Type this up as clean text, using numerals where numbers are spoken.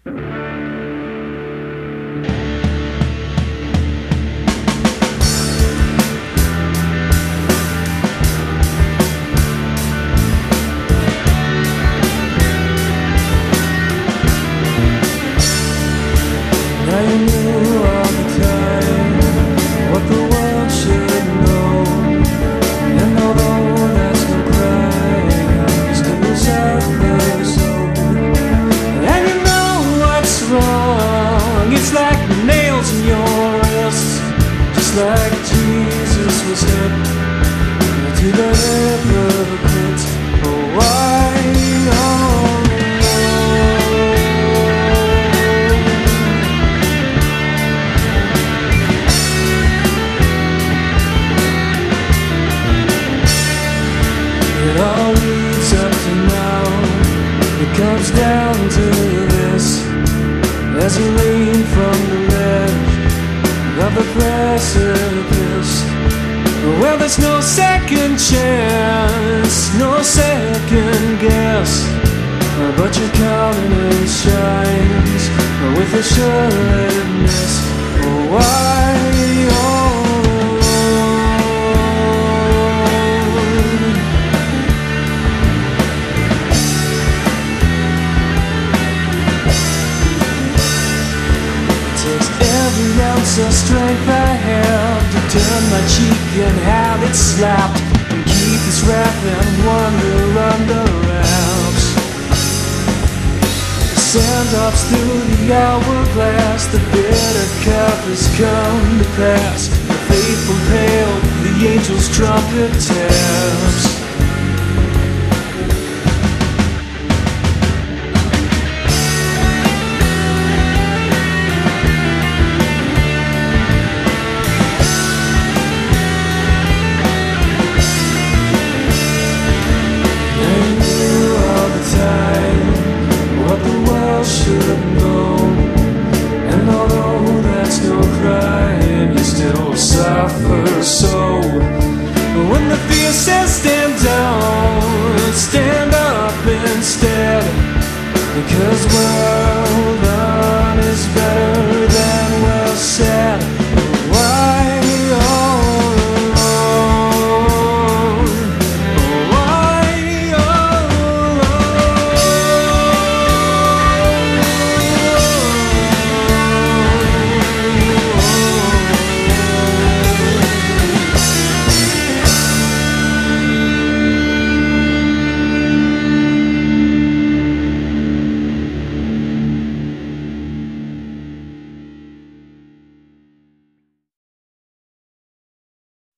Now you knew all the time what the world should know, and although that's no crime, you still suffer so. And you know what's wrong, it's like nails in your wrists, just like Jesus was hit to the hypocrite. Oh, why? It all leads up to now. It comes down to this, as you lean from the ledge of the precipice. Well, there's no second chance, no second guess, but your countenance shines with assuredness. Oh, why? Every ounce of strength I have to turn my cheek and have it slapped, and keep this wrath and wonder under wraps. The sand drops through the hourglass, the bitter cup has come to pass. The faithful pale, the angel's trumpet taps. Should know, and although that's no crime, you still suffer so. When the fear says stand